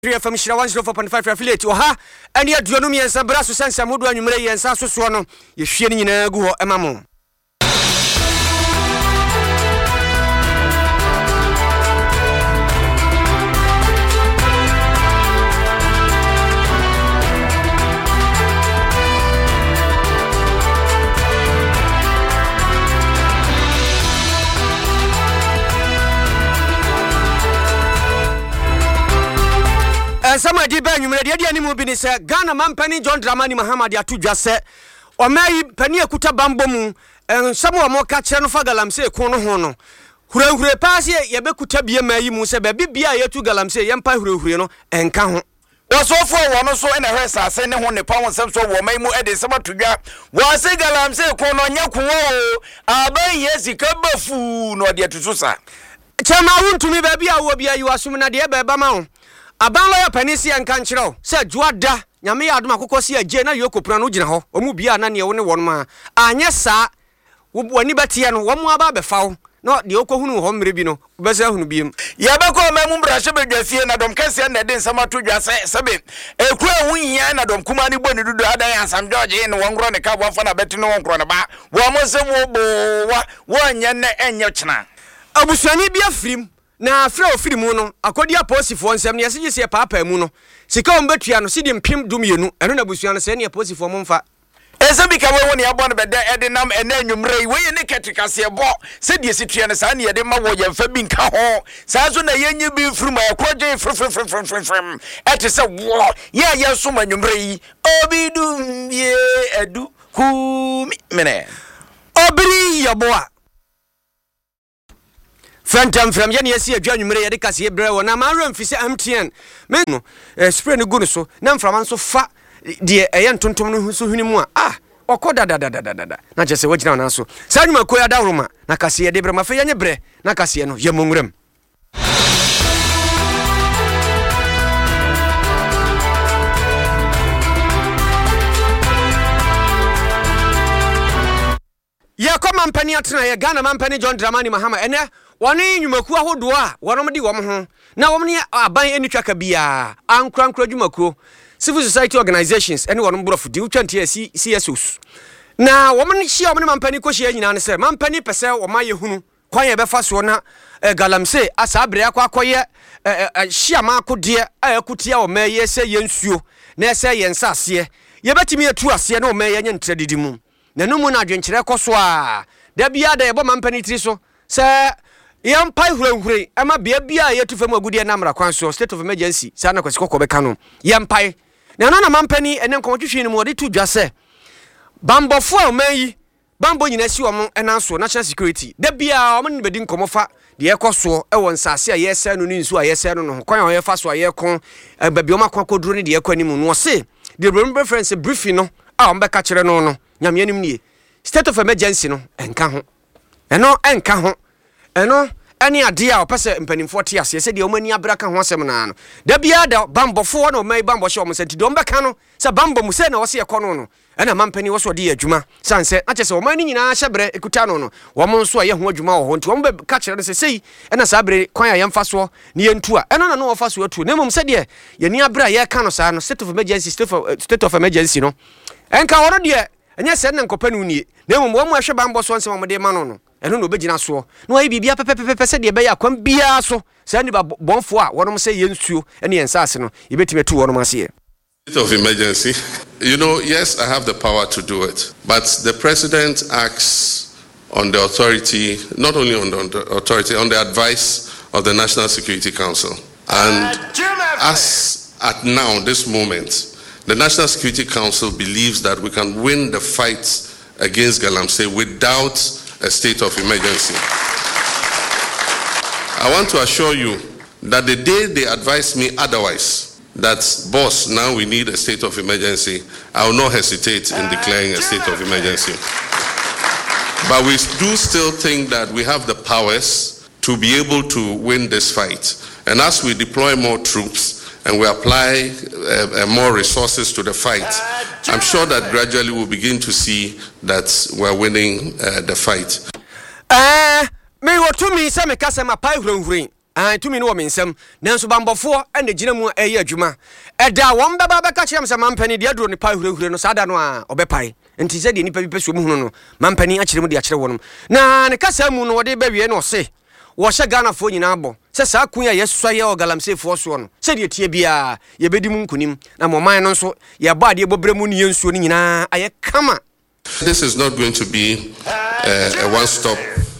3FM Shira 104.5 affiliate oha ene aduonum yensa bra so sensa modu anwumre yensa so no ye hwie ni nyina gu ho emamo Sama di ba nwumre de ani mu bi ni se Ghana mampani John Dramani Mahama atu dwase o mai pani akuta bambo mu nsamo mo ka kire no fa galamse ko no ho no hurahure paase ye bekuta bie mai mu se ba bibia yetu galamse ye mpa hurahure no enka ho wasofo wo no so ena hwesa ase ne ho ne pa won sem so wo mai mu ede sema tudwa wo se galamse ko no nya ko wo aban yesi ka bafu no de tutusa chama wuntumi ba bia wo bia yi wasum na de ba ma ho Aban lawyer penisi enka nkyerɛw sɛ juada nyame ya adom akokɔ si agye na yokopra no gyina hɔ omu bia na ne wo ne won ma anye saa wani batie no wo mu aba befaw no de okohunu hɔ mmere bi no bɛsɛ hunu biem ya bɛkɔ ma mu brahye bedwafie na dom kɛse na de nsama to dwase sɛbe ekura hu hia na dom kuma ne boni dudu adan ansam George ne wongro ne ka bofa na beti no wongro ne ba wo mo sɛ wo bo wo anya ne enye kyena abusuani bia firim na afra ofiri mu no akodi aposifo nsem ne yesi se papa mu no sika on betua no sidi mpem dumienu eno na busua no se ne aposifo mo mfa ese bi ka wo ne abon bede edenam ena anwumrei we ne ketikase bo se die situa ne sa ne yede ma wo yemfa bi nka ho sa so na yenye bi mfiri ma yakrodwe frem ete se wo ye so ma anwumrei obidum ye edu ku mene obiri yaboa Phantom from Jenny see a January Edicasi Brewer, na Maran Fisa MTN. Men no spray no good so, none from so fat, dear Ayan Tonton who so hunimua. Ah, or coda da. Not just a watch down also. Sanima Koya Daruma, Nakasia de Bramafayane Bre, Nakasiano, Yamungrem. Ya come and penny at Ghana Mampani John Dramani Mahama, and wani nyumaku ahodo a wonom di wom ho na wom ne aban eni twaka bia ankran jumaku civil society organizations ene wonom brofu di utwantie CSOs na wom ne hia wom ne mampani ko hia nyina ne se mampani pese wom ayehunu kwan ye befa so na galamse asa abre akwakoye hia ma akode akutia wom ye se yensuo na se yensase ye betimi etu ase na wom ye nye ntradidi mu na no mu na adwenkyere koso a da bia da ye bo mampani tri so se yam pai hurehuri ama bia yetu fam agudie na mra kwan so state of emergency sa na kwasiko kobeka no yam pai na no na mampani ene nkonwotwehwe ni mu ode tu dwase bambofo a omanyi bambo nyina si wom enanso national security da bia o men bedi nkomofa de ekoso e won sase a yesa no ni nsu a yesa no no kwan a yefa so a yekon babi o makwa koduro ni de ekoni mu no se the reference briefing no a o mbeka kire no no nyame anim nie state of emergency no enka ho eno enka ho eno ani ade a opese mpanimfo te ase se de omani abraka ho asem na no da bia da bambofo na omai bambo hye om senti do mbeka no se bambo mu se na wo se ekono no ena mampani wo so de adwuma sanse ache se omani nyina hyebre ekuta no no wo mo nso aye ho adwuma wo ho nti wo mbe ka kire no se sei ena sa abre kwan ya yemfa so ne yentu a eno na no wo fa so atu na mum se de ye ni abra ye ka no sa no state of emergency no enka woro de enye se na nkopanu nie na mum wo mo ahwe bambo so nsem mo de ma no eno no begina so no ayi bibia pepepepe se de be ya kwam bia so se ni ba bonfo a wonom se yensuo ene yensase no yebetime tu wonom ase State of emergency. You know, yes, I have the power to do it, but the president acts on the authority, not only on the authority, on the advice of the National Security Council. And as at now, this moment, the National Security Council believes that we can win the fight against Galamsey without a state of emergency. I want to assure you that the day they advise me otherwise, that boss, now we need a state of emergency, I will not hesitate in declaring a state of emergency. But we do still think that we have the powers to be able to win this fight. And as we deploy more troops and we apply more resources to the fight, I'm sure that gradually we'll begin to see that we're winning the fight. Me what to me say me kase ma pai hurehuri tumi no wo mensem nanso bambofo ene gina mu eye adwuma eda won baba beka kyerem se mampani de aduro ne pa hurehuro no sada no a obepai nti se de nipa bi pesuo mu hunu no mampani akyerem de akyere wonum na ne kasa mu no wode bawie no se wo hye Ghana fo nyina abo se saa kun ya yesuaye o galamse fo so no se de tie bia ye bedi mu nkunim na moman no so ye ba de bobre mu ne yensuo ni nyina aye kama. This is not going to be a one-stop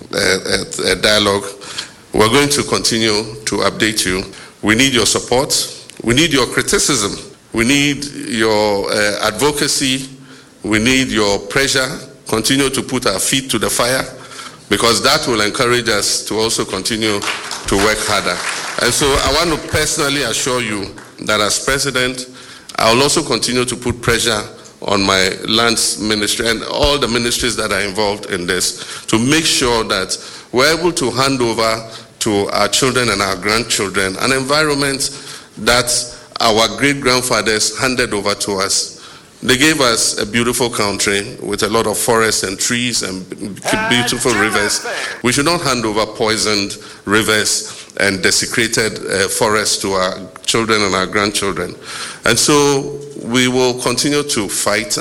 dialogue. We're going to continue to update you. We need your support. We need your criticism. We need your advocacy. We need your pressure. Continue to put our feet to the fire, because that will encourage us to also continue to work harder. And so I want to personally assure you that as president, I will also continue to put pressure on my lands ministry and all the ministries that are involved in this to make sure that we're able to hand over to our children and our grandchildren an environment that our great-grandfathers handed over to us. They gave us a beautiful country with a lot of forests and trees and beautiful rivers. We should not hand over poisoned rivers and desecrated forests to our children and our grandchildren. And so we will continue to fight.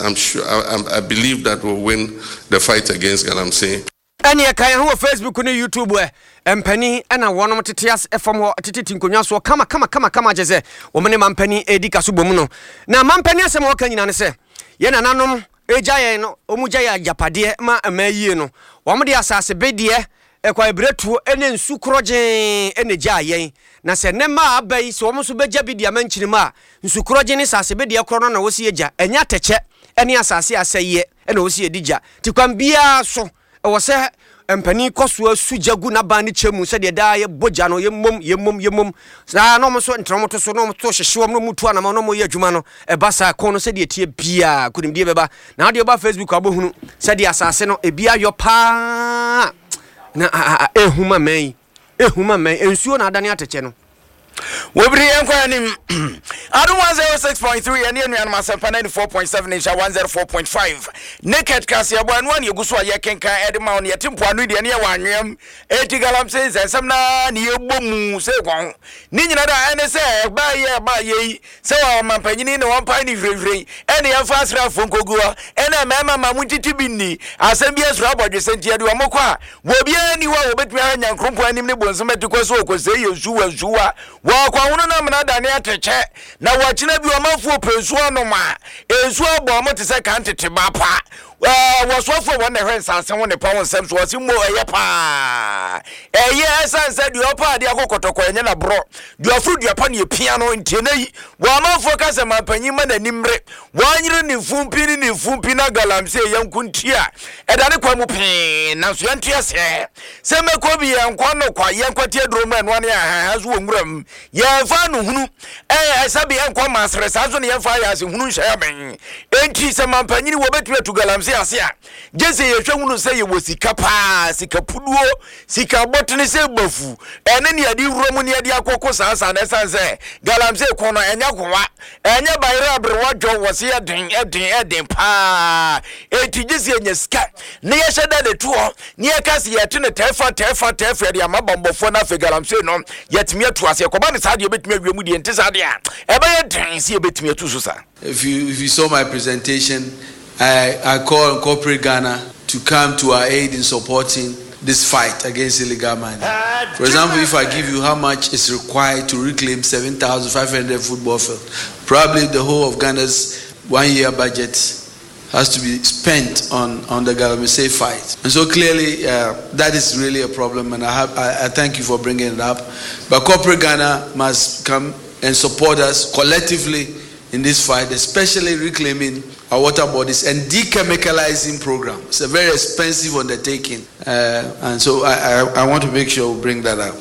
I believe that we'll win the fight against Galamsey. Any kai ho Facebook ne YouTube empani na wonom teteas efam ho teteti nkonwa so kama jeze wo mene mampani edika so bomu no na mampani asem wo kan nyina ne se ye nananom ejaye no omuja ya japade ma amayie no wo mo de asase bedie ekwa ebretu ene nsu kroje ene jaye na se ne ma abai so wo so beja bidia mankyirima nsu kroje ne sase bedie kro no na wo si eja enya teche ene asase aseye ene wo si edija tikwam bia so wo se empani koso sujagu na ba ne chemu se de da ye boja no yemom sa no mo so ntromoto so no mo to hyehwom no mutu ana no mo ye adwuma no e ba sa kon no se de tie bia kunim die beba na de ba Facebook abohunu se de asase no e bia yo pa na ehuma men ensuo na adane ateche no Wobri enkwani Adu 106.3 and Yan Masampa 94.7 Insha 104.5 Naked Kasi Abuan one Yugusu Yakenka Edma on Yatimpo Anudi and Yawan Etigalam says and some na near Bomu Segon Ninada and say by ye so Mampani no one piney free any of us Rafunkogua and a Mamma Mamuti Tibini Asembias Rabba Sentia Duamokwa Wobia anyone but me and Krumpo and Nibbles Metuko say you Zua wa kwa hono na mna dane ateche na wachina bi o mafu opensuo no ma ensuo bo mo te se kan tete ba pa wasofo won na hwen sanse won ne pa won sem so wasi mo eye pa eye sanse di opa de akokotoko enye na bro di ofru di apa ne pia no ntenei wa mafu ka se mapanyi ma na nimre wanyire ni fumpi na galamse yankuntia edane kwa mu pe na so yantia se meko bi yankwa no kwa yankwati adromu eno ane ahazu wonguram yɛfa no hunu sabi enkwa masre sazo ne yɛfa ya se hunu hya men enti se mampanyini wo betu atu galamse ase a jese yɛhwɛ hunu se ye wosika pa sika puduo sika botene se bafu ene ne ade wuro ne ade akoko sansa na sanse galamse kono enya kowa enya bayra abrewa dwo wose eden pa enti jese enya sika ne yɛhye da de tuo ne yɛkase yɛtene tefa de amabambofo na fe galamse no yɛtimi atu ase koba ne saade obetimi awiemu de ente saade a ebe ye den se obetimi atu so sa. If you saw my presentation, I call on corporate Ghana to come to our aid in supporting this fight against illegal mining. For example, if I give you how much is required to reclaim 7,500 football fields, probably the whole of Ghana's 1 year budget has to be spent on the Galamsey fight. And so clearly that is really a problem, and I thank you for bringing it up. But corporate Ghana must come and support us collectively in this fight, especially reclaiming our water bodies and dechemicalizing program. It's a very expensive undertaking. And so I want to make sure we bring that up.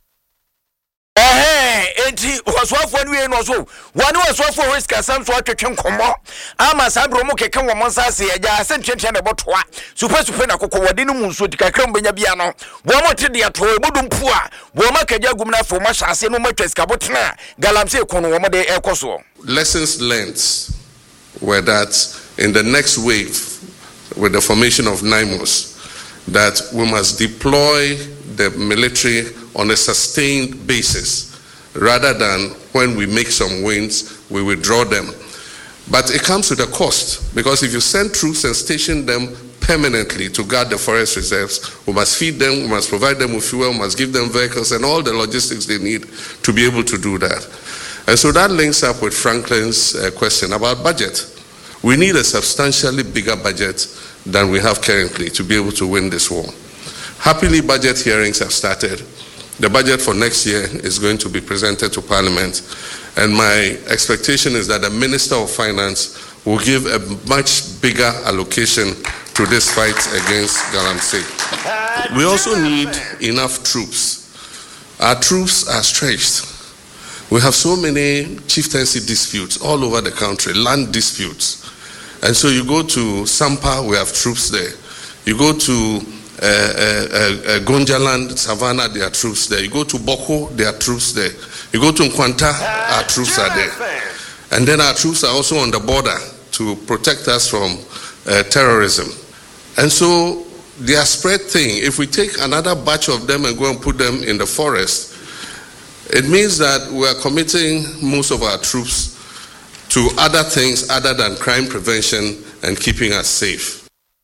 Enti waswafo nwe no so wani waswafo risk asam so atwetwe nkomo ama sabro mo keke wo monsase ya asentwetwe na botoa super na kokko wode no munso dikakra mbenya bia no wo mo tede ato bodumpu a wo makaja gum na fo ma hyase no matweska botena galamse kono wo mo de ekoso. Lessons learned were that in the next wave with the formation of NIMOS, that we must deploy the military on a sustained basis, rather than when we make some wins, we withdraw them. But it comes with a cost, because if you send troops and station them permanently to guard the forest reserves, we must feed them, we must provide them with fuel, we must give them vehicles and all the logistics they need to be able to do that. And so that links up with Franklin's question about budget. We need a substantially bigger budget than we have currently to be able to win this war. Happily, budget hearings have started. The budget for next year is going to be presented to Parliament, and my expectation is that the Minister of Finance will give a much bigger allocation to this fight against Galamsey. We also need enough troops. Our troops are stretched. We have so many chieftaincy disputes all over the country, land disputes. And so you go to Sampa, we have troops there. You go to Gonjaland, Savannah, there are troops there. You go to Boko, there are troops there. You go to Nkwanta, our troops are there. And then our troops are also on the border to protect us from terrorism. And so they are spread thin. If we take another batch of them and go and put them in the forest, it means that we are committing most of our troops to other things other than crime prevention and keeping us safe.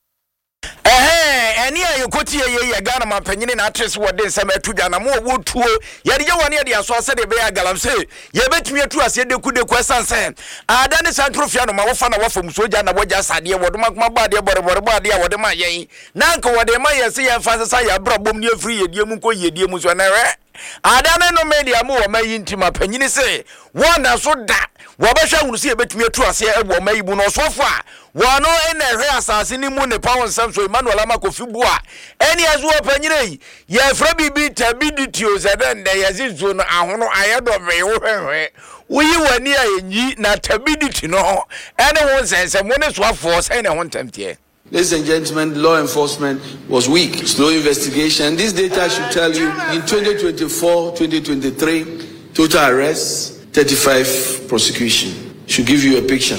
Any you could hear Ghana Mampany and actress what they say to Ghana more wood tour. Yet you want the associate of Galamsey. You bet me to us, yet they could question say. I done this Antrofiano, my fan of from Sojana, what just idea, what my body, what am I? Nanko, what am I say? And Father Saya brought boom near free, Yamuko, Yamusanere. I don't know media more, my intimate penny say. One as so that. Wabasha will see a bit me to us here, what may be no so far. One no any reasons in the moon, the power and some so Emmanuel Amako Fubua. Any as well penny, ye Frebi beat tabiditios, and then they as it zone. I had of me. We were near ye, not tabidity, no. Anyone says, and when it's what force, anyone tempt here. Ladies and gentlemen, law enforcement was weak, slow investigation. This data should tell you in 2024, 2023, total arrests, 35 prosecution. Should give you a picture,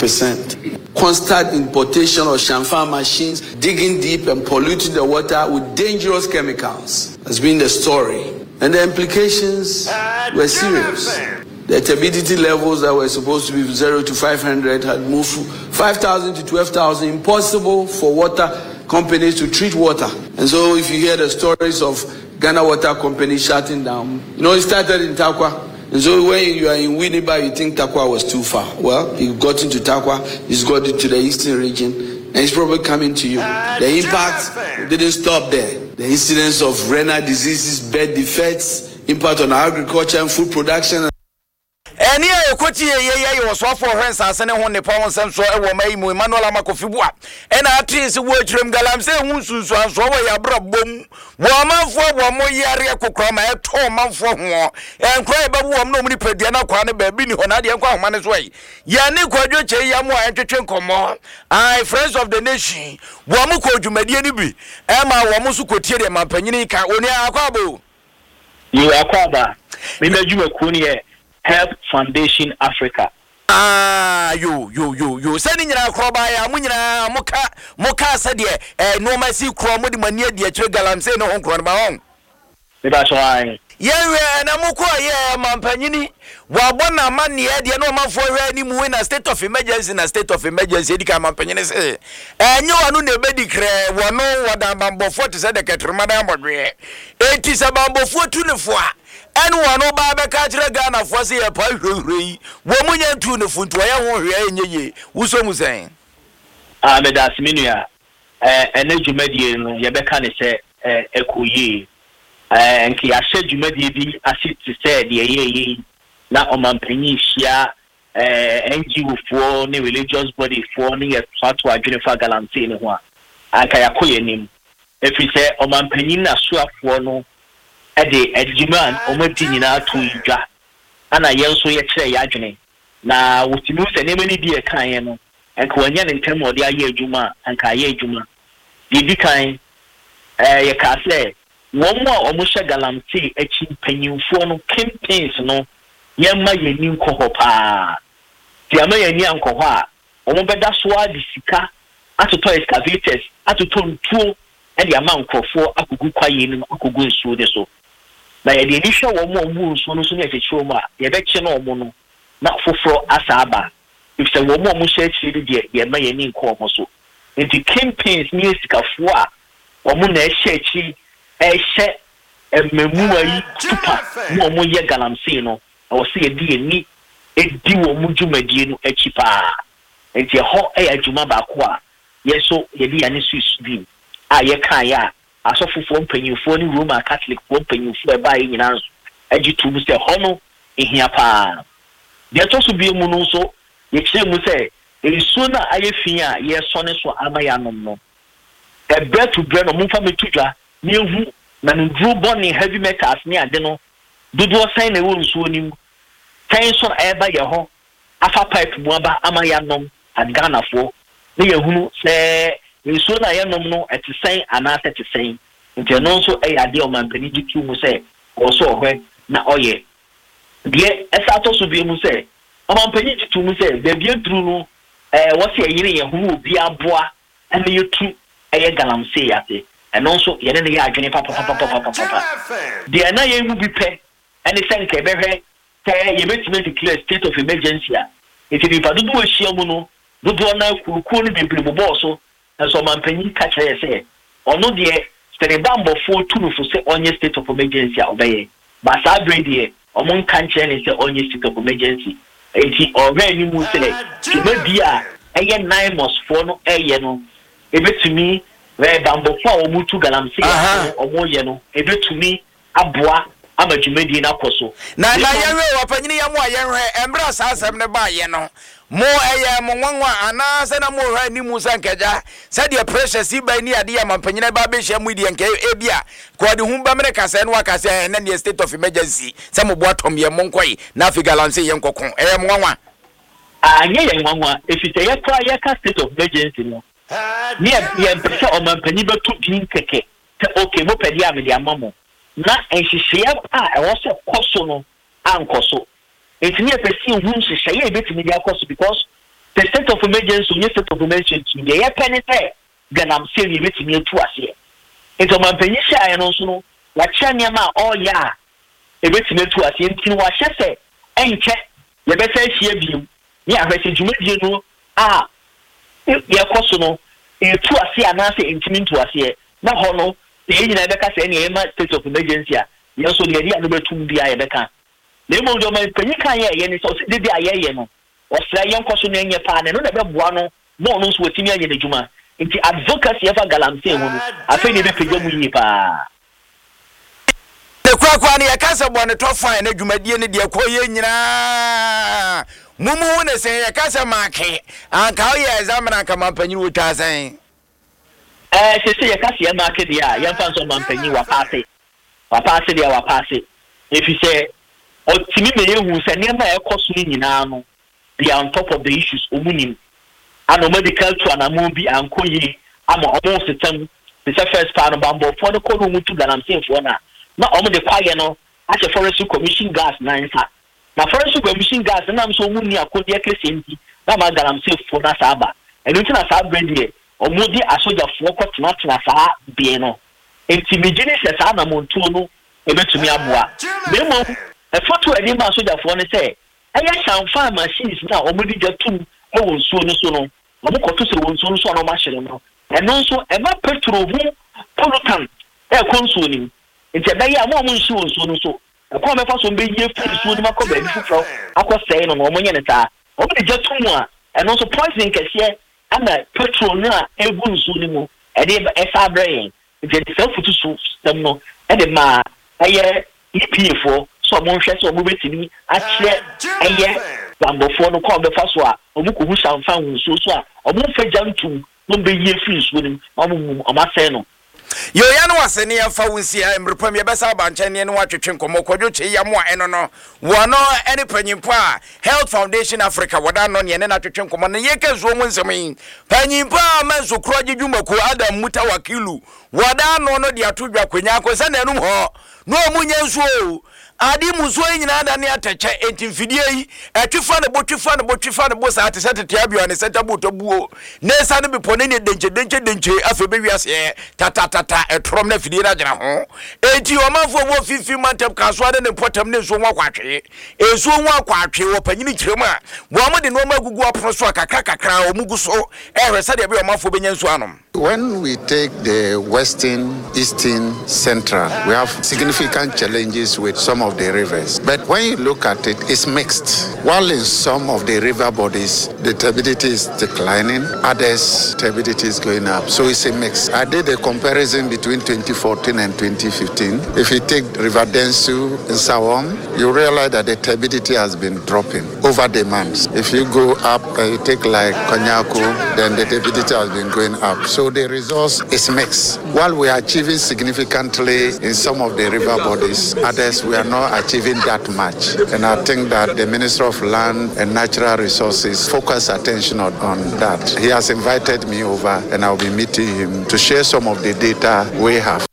4%. Constant importation of Shamfan machines, digging deep and polluting the water with dangerous chemicals has been the story. And the implications were serious. The turbidity levels that were supposed to be 0 to 500 had moved from 5,000 to 12,000. Impossible for water companies to treat water. And so if you hear the stories of Ghana Water Company shutting down, it started in Takwa. And so when you are in Winneba, you think Takwa was too far. Well, you got into Takwa, he's got into the eastern region, and it's probably coming to you. The impact didn't stop there. The incidence of renal diseases, bird defects, impact on agriculture and food production. Any I quote ye was for friends as any one the power and so I will make Emmanuel Amako Fubua. And I tease the word from Galamsey, who's so I brought boom. 1 month for 1 more year, Kukama, 2 months for more. And cry about one nobody put the Anakwana baby on Nadia Quaman's way. Yanni Quadrache Yamu and Como. I, friends of the nation, Wamuko Jumedianibi, Emma Wamusuko my Penica, Unia Aquabo. You are Quaba. Maybe you were Kunia. Help Foundation Africa. You sending your crobaya, Munina, Moka said, no, my sea cromody mania, dear Galamsey, no home crowd my own. That's why. Yeah, and Amoko, yeah, Mampanini. Well, one money, the no man for any move in a state of emergency, in a state of emergency, the Mampanini say. And you are no bedicre, one no, what I'm bambo for to say the Catamada. It is a bambo for 24. And one no Baba Catcher Ghana for say a pie, woman to the foot where I won't hear ye. Who's almost saying? That's Minia, and then you made you, Yabekani say, a couye. And I said you made the acid to say the ye now on Mampania, NGO for the religious body for near Fatwa Jennifer Galamsey in one. And Kayakoya name. If we say on Mampanina swap for no. Ede Edjiman omotinina tuja ana yenso ye kire yadwene na wotimi se ne mani die kan no enka wanya ne ntem ode aye adwuma enka aye adwuma bibi kan ye ka se won mo omusha Galamsey echi panyimfo no campaigns no yemma yeni nkoho pa ti ama yeni ankoho a omo beda so adi sika atoto excavators atoto ntuo e de ama nkrofo akogu kwaye no akogu nsuo de so na ye de ni hwe wo mo nsuo no so na cheche mo a ye be che no mo no na foforo asaba if say wo mo hwe chiri de ye ma ye ni nko mo so enti campaigns ni esikafo a wo mo na hwe chi hwe ememu ayi tupa mo ye galamsey no wo se ye di ni edi wo mo dwumadie no achi pa enti ho adwuma ba ko a yeso ye di ane susu bi a ye kan ya asofofo mpanyimfo ni Roman Catholic mpanyimfo e ba yi nyina nso agitu mu se ho no ehia pa de to so bi mu no so ye kire mu se eriso na ayefi a ye so ne so amaya nom no e bread to bread no mfa metudwa ne hu na ndru boni heavy metals ni ade no dodo san na wo nsuo nim tan so e ba ye ho afa pipe mu aba amaya nom adganafo ne ye hunu se nsuo na ye nom no etisen anase tisen nti no so e ade o mampani ditu mu se wo so ohwe na oye de esa to so bi mu se o mampani ditu mu se be bi adru no wo se yire ye hunu obi aboa ene yetu eye galamsey ate eno so ye ne ye adwene papa de na ye mu bi pe ene se nke be hwe te ye betime declare state of emergency a eti bi padu do ahia mu no dodo na kurukuo ni bebre bobo so so mampanyi ka kire se ono de sterebambo fo tunufo se onye state of emergency a obeye ba sa brede omon kan kire ne se onye state of emergency eti ore ni mu se tuma bia eye 9 months fo no eye no ebetumi we bambo fo a omutu galamsey omo ye no ebetumi aboa amadwumadi na koso na yewe wapanyini ya mo ayenhwe embra sasem ne ba ye no mo eye mo nwanwa ana se na mo hwa ni musa nkaja se de pressure si ba ni ade ya mampanyina ba be hia mu di nka ebia ko de humba mere kase no wakase na ne state of emergency se mo boatom ye mo nkoi na Galamsey ye nkokon eye mo nwanwa anye ye nwanwa efite ye kwa ye ka state of emergency no ni ye pese o mampanyi betu din keke te okay mo pedi amede amamo na enhihye a ewo so koso no ankoso etini epesi hu nhihye ebetimi dia koso because the state of emergency onye state of emergency dey ye penite Galamsey ebetimi etu ase eto mampanyi hye no so no wa kya niam all ya ebetimi etu ase ntini wa hye se enche ye beta hye biom ni ahwese dwumadie no a ye koso no etu ase anase ntini ntu ase na ho no the na beka say na ema state of emergency a ye so de ria no betum bia ye beka na emo do man panyi kan ye ni so de bia ye no o sra ye nkoso no enye pa na no be boa no mo no so wetimi anye djuma nti advocacy efa Galamsey hu no afi ne be pegya mu yi pa de kwa ne yakasa bo ne tofa na djumadie ne de koye nyina mumu ne se yakasa make anka o ye examiner ka mampanyi wo tasan se ye kasi ya market ya ya fanso mampanyi wa paase dia wa paase efi se otimi me yehu se ne ma ekoso ni nyina no they are on top of the issues omunim ano medical to anamu bi ankoyi ama omo system the first part bambo for the kono mutu Galamsey fo na omo de kwaye no ase forest commission gas na nsa na forest commission gas na so omuni akodi akese nti na ma Galamsey fo na saba enu nti na saba brandie omudi asoja fo ko tena saa bie no enti megine se saa na montuo no ebetumi aboa memo e foto edi ma asoja fo ne se aya shanfa machines na omudi jatum e won suo no so no omukoto se won suo no so na ma hire no eno so e ma petrol hu pollutant e konsuo ni enti da ya mo nsuo won suo no so e ko me fa so be ye fu suo ni makoba bi fufro akosei no omonye ne ta omudi jatum a eno so poison kese ama petrol na egu nsuo ni mu e de esa brain enti self to system no e de ma aye EPFo so mo hwe so mo betimi akye aye bambofo no ko be fa so a omuko hu sanfa nsuo so a omo fa jantum no be ye free nsuo ni omo amasɛ no yo ya no wasene ya fa wunsia emrepam ye besa abanche ne no atwetwe nkomo kodwo che ya mo a eno no wono ene panyimpo a Health Foundation Africa woda no ne na atwetwe nkomo ne ye kezuo mu nsem panyimpo a manzo kro gidwumako Adam Muta Wakilu woda no no de atodwa kwanya akosa na enum ho no omunya nsuo ade muso nyina da ne atache entimfidie yi etwefa ne bo sa ate setete abio ne senta bo tobuo ne sa ne bepo ne denche aso be wiase tata etrom na fidie na gina ho enti o manfo bo fifi mantem kaso ade ne potam ne so nwa kwatwe enso nwa kwatwe wo panyini kiremu a bo amode no magugu apono so kakra omugu so ehwesa de be o manfo benya nso anom. When we take the Western, Eastern, Central, we have significant challenges with some of the rivers. But when you look at it, it's mixed. While in some of the river bodies, the turbidity is declining, others, turbidity is going up. So it's a mix. I did a comparison between 2014 and 2015. If you take River Densu in Sawam, you realize that the turbidity has been dropping over the months. If you go up, you take like Konyaku, then the turbidity has been going up. So the resource is mixed. While we are achieving significantly in some of the river bodies, others we are not achieving that much. And I think that the Minister of Land and Natural Resources focus attention on that. He has invited me over and I'll be meeting him to share some of the data we have.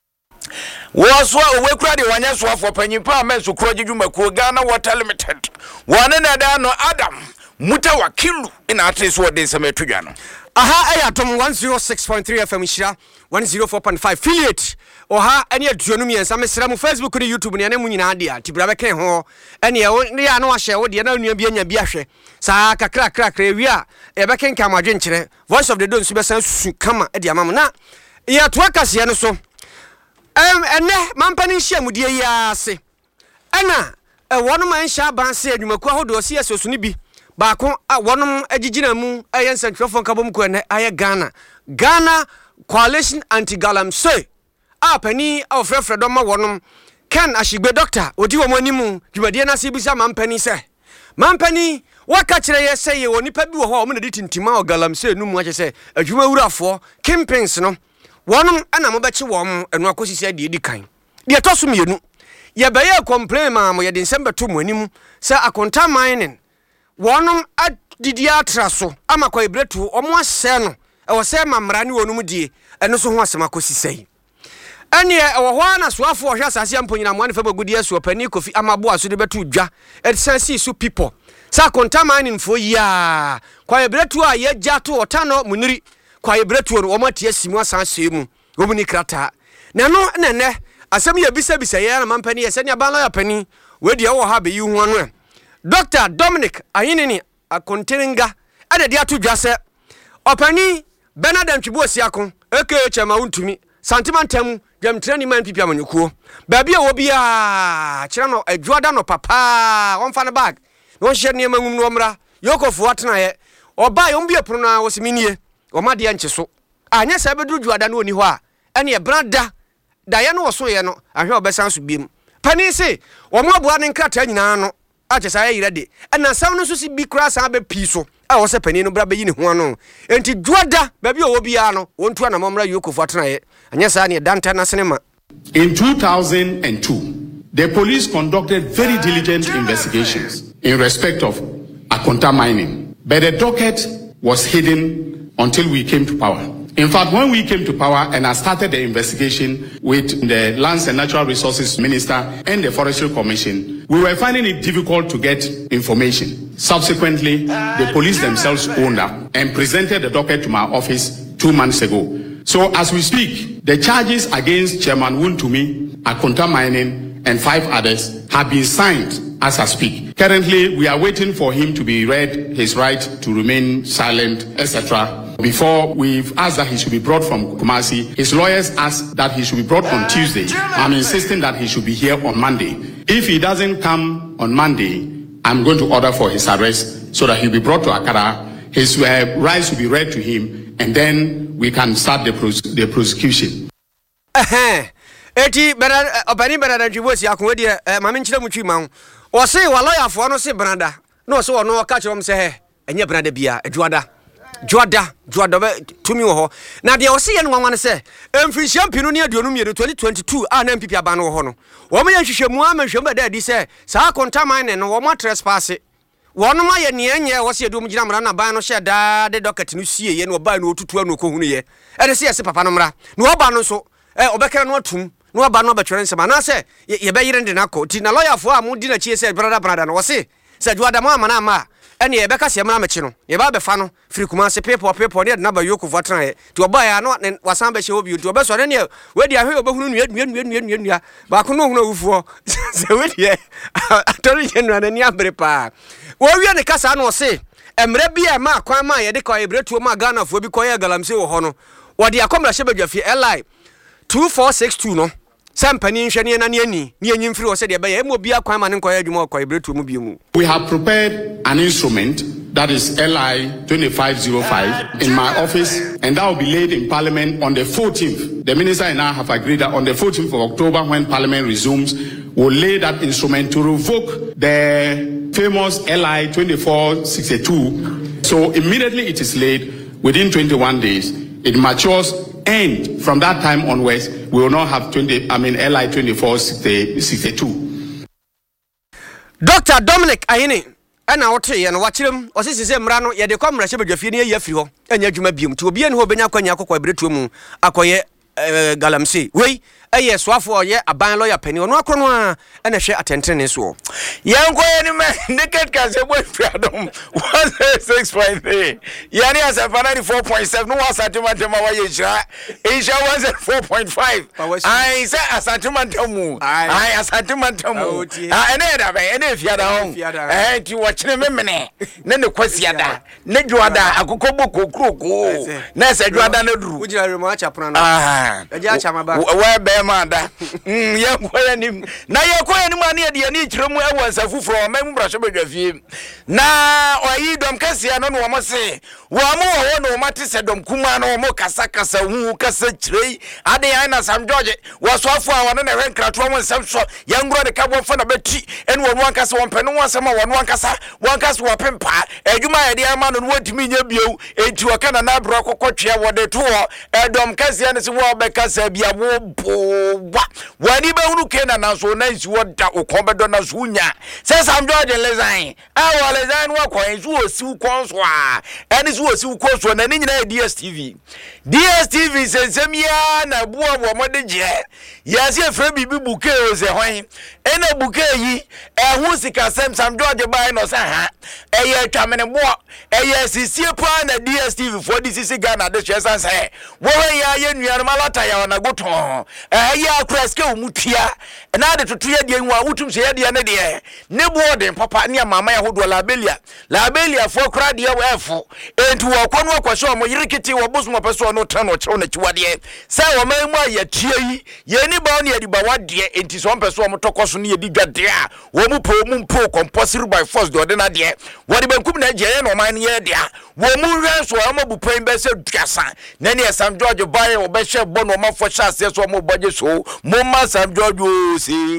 Waswa owekura de wanya so afọ panyimpa ameso krojidwuma ko Ghana Water Limited. Wane na da no Adam Mutawa Kilu ina atres wo de semetudwa no. Aha ayatom 106.3 FM Shira 104.5 affiliate oha ene aduonu miensa mesra mu Facebook ne YouTube ne mu nyina ade a tibra beken ho ene ne ya no ahye wo de na nua bi anya bi ahwe saa kakra wi a e beken ka madwe nkyere Voice of the Dawn su besan su kama e de amam na ya to akase no so ene mampani hye mudie ya se ana wono man hya banse adwumaku ahodo se yeso ni bi baako wonom agigina mu ayen sentwefo nkabom ko ne aye Ghana Coalition Anti-Galamsey apani ofrefre do ma wonom Ken Ashigbe doctor odi wo manimu dwumadie na se bisa mampani se mampani waka kire ye se ye onipa bi wo ho o me de tintima o Galamsey nu mu ache se adwuma wurafo kimpins no wonom ana mo beche wo mo enu akosisi ade edi kan de toso mienu ye be ye complain ma mo ye de nsem beto mo animu se akonta mining wonom adidi atraso ama kwa ibretu omo ase no e wo se mamra ne wonum die eno so ho asema kosisei ene e wo ho na soafo ohwa asase amponyina mo anfa bagudi aso pani kofi amabo aso de betu dwa etsansi su people sa kontama ni mfo ya kwa ibretu a ye jato otano muniri kwa ibretu no omo tie simu asanse mu wo ni krata na no nene asem ye bisa ye na mampani ye se ne ban lawyer pani we de wo ha be yi hu anu Dr. Dominic Ayinini akontiringa ade dia to dwase opani Bernard Ntwibosi akon eke chema untumi santimantem dwamtrani man pipia manyukuo baabi a wo bia kire no adwoada no papa won fa ne bag no hye ne mangum no mra yokofu atena ye oba ye ombie prono na wosiminie o made anche so anya sa bedu dwoada no oni ho a ene ye brada da ye no woso ye no ahwe obesan so biem pani se wo mo aboa ne nkrata nyina no ache sa ye ready na sam no so si bi kra sa be pi so a wo se pani no bra be yi ne ho ano enti dwoada baabi o wo bia no wontu na momra yokofu atena ye anya sa ne danta na sinema. In 2002, the police conducted very diligent investigations in respect of Akonta mining, but the docket was hidden until we came to power. In fact, when we came to power and I started the investigation with the Lands and Natural Resources Minister and the Forestry Commission, we were finding it difficult to get information. Subsequently, the police themselves owned up and presented the docket to my office 2 months ago. So as we speak, the charges against Chairman Wontumi, Akonta Mining, and 5 others have been signed as I speak. Currently, we are waiting for him to be read his right to remain silent, etc. Before we've asked that he should be brought from Kumasi, his lawyers asked that he should be brought on Tuesday. I'm insisting that he should be here on Monday. If he doesn't come on Monday, I'm going to order for his arrest so that he'll be brought to Accra. His rights will be read to him, and then we can start the prosecution. Eti obani Bernard Ntwibosi akon de mame nkyere mutwi ma wo se wa lawyer fo no se Bernard no se wono ka kyerem se he enye Bernard bia adwoada be tumi wo ho na de wo se ye no nwanwa ne se emfrinhyia mpinu ne aduonu mie 2022 a na mpipi aba no ho no wo me hwehwemu amahwem ba da di se saa kontaman ne no wo mo trespass wono ma ye ne enye wo se edom gina mra na ban no hye da de docket no sie ye no ba no otutu anu ko hunu ye ene se ye se papa no mra no oba no so obekere no atum no aba no betwere nsema na se ye be yire ndina ko ti na lawyer fo a mo di na chie se brada no wo se Juada mo ama na ama ene ye beka se mra mechi no ye ba be fa no free kuma se pepo ne na ba yoku fo tran ye ti oba ya no wasan be hye obi ti oba so ne we di ahwe obehunu nua ba ko no hunu awufo se we di atori general na ni abre pa wo wi ne kasa no se emre bi e ma kwan ma ye de ko ebretuo ma Ghana fo bi ko ye galamse wo ho no wo di akomra hye badwafie li 2462 no sampani nhwene na ne ani ne anyi mfiri wo se de be ye mo bia kwan ma ne nkoya adwuma ko ebretuo mu bi mu. We have prepared an instrument that is LI 2505 in my office, and that will be laid in Parliament on the 14th. The Minister and I have agreed that on the 14th of October, when Parliament resumes, we'll lay that instrument to revoke the famous LI 2462. So immediately it is laid, within 21 days, it matures, and from that time onwards, we will not have LI 2462. Dr. Dominic Ayini. Ana wote ye no wakyerem osisi se mra no ye de kwamra hye badwafie ne ye afiri ho anya adwuma biom ti obi ne ho benya kwanya akokwa ebretuo mu akoye galamse wei eye soafo ye aban lawyer pani ono akro no a ena hwe atentene so yankoye ni me naked kase boy fiadom 106.3 yani asafana 4.7 no asantimantema wa ye hira insha 104.5 ai say asantimantamu ai asantimantamu ene da be ene fiada ho ti wokyere memene ne ne kwasiada ne dwoada akokobɔ kokroko na se dwoada na duru ujira remo acha prana no eja acha maba we be ma da yankoye ni na yankoye ni ma ne de ne kyeremu ewo asafufuro mamu brahye badwafie na oyi dom kasia no no mo se wo mo ho no mate se dom kuma no mo kasa hu kasa kyerei ade yan na Sam George wo soafo a wona na hwe nkrato mo nsem so yangro de kabo fa na beti ene wo no ankasa wo mpene wo asema wo no ankasa wo pempa adwuma ye de ama no wotimi nya bieu enti wo kana na bro kokotwe wo de to dom kasia ne se wo be kasa bia wo bo wani be hunu kena na so na nsi wo da okobedo na so nya se Sam George lesan awo lesan wo kwan so osi konso a ene so osi konso na ni nyina DSTV sensemia na buo wo modegye yasi efre bibi buke o se hwan ene buke yi ehun sika Sam George bai no sa ha eye twamene bo eye sisie pa na DSTV for DCC Ghana de chesa se wo ya ye nuan malata ya na goto eye akraske omutua na de tutu ye de nwa wutum se ye de ne de ne bo de papa ne mama ya hodo labelia for kra de wo efo enti wo kono akwaso mo yirikiti wo bosu mo peso no tano chewo na chiwade se wo mamu ya tie yi ye ni ba ne adiba wade enti so peso mo tokoso ne ye di dwade a wo mu po compulsory by force de ordinary de wo de bankum na je no man ye de a wo mu hwe so mo bupen be se duasa na ne Sam George bae wo be hye bo no mafo chase so mo boje so mo ma Sam George o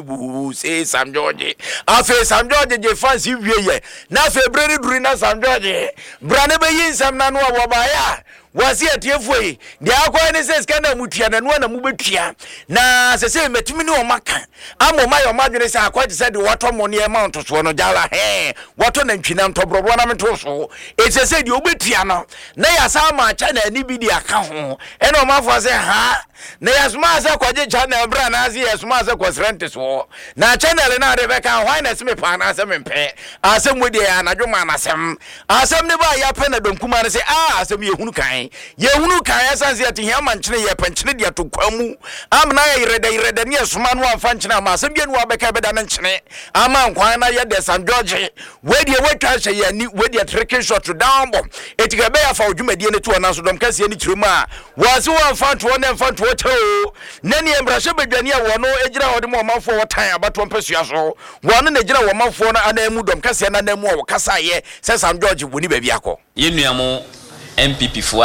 se Sam George afi Sam George je fancy wieye na afi breri duri na Sam George brane be yin Sam na no wo ba ya wasi atiefoi de akwa ne se skanda mutua na no na mubetua na se metumi ne o maka amo mayo madwene se akwa se de wato mo ne amount so no jala wato na ntwina ntobrobo na meto so se de obetua no na ya sa ma cha na ni bi di aka ho ene o mafo se ha na ya suma se kwaje channel bra na se ya suma se kwasrent so na channel na de be kan why na se me pa na se me pe asem we de ya na dwuma na asem ne ba ya pe na donkuma na se asem ye hunu kan ye hunu kan esanse ati hiama nkyene ye pankyene dia to kwamu amna ye irede ne suma no amfa nkyene ma asem bia no abeka beda na nkyene ama nkwan na ye de Sam George we de wetwa hye ye ni we de tricking shot down bomb etika be ya fa odwumadie ne to na so dom kase ni kiremu a wase wo amfa to ne amfa to to na ne embrahye badwane a wo no egira wo de mo manfo wo tan abato mpasua so wo no na egira wo manfo na anamu dom kase na anamu wo kasa ye se Sam George woni ba bi akọ ye nuamo MPP for